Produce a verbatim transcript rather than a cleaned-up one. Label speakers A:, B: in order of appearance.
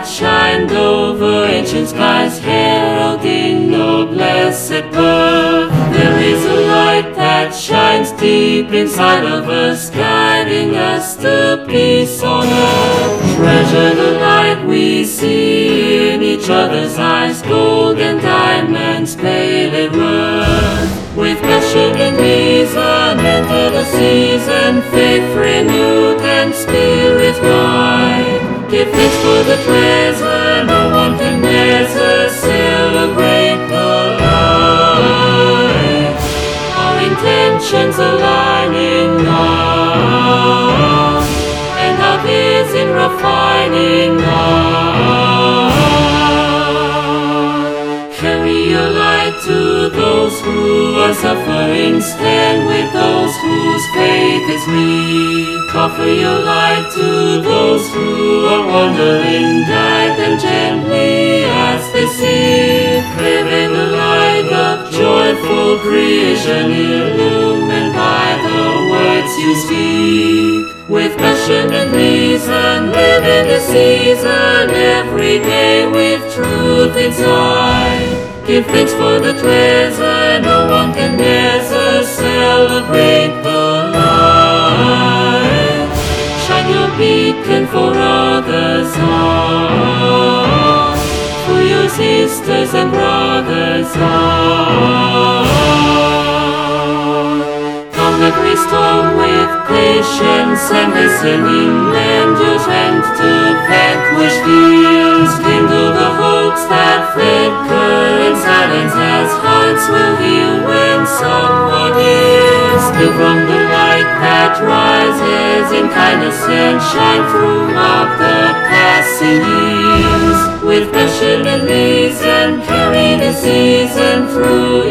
A: that shined over ancient skies, heralding the blessed birth. There is a light that shines deep inside of us, guiding us to peace on earth. Treasure the light we see in each other's eyes, gold and diamonds pale in worth. With passion and reason enter the season, faith renewed and spirit wide. Give thanks for the treasure no one can measure, celebrate the light. Our intentions align in love, and our vision in refining love. Carry your light to those who are suffering, stand with those whose faith is weak. Offer your light to those who are wandering, guide them gently as they seek. Live in the light of joyful creation, illumined by the words you speak. With passion and reason, live in the season, every day with truth inside. Give thanks for the treasure no one can measure, celebrate the light. Shine your beacon for others on, for your sisters and brothers on. Come every storm with patience and listening, lend your strength to vanquish fears. Kindle the hopes that flicker in silence, as hearts will heal when someone hears. Live from the light that rises in kindness and shine throughout the passing years. With passion and reason, carry the season through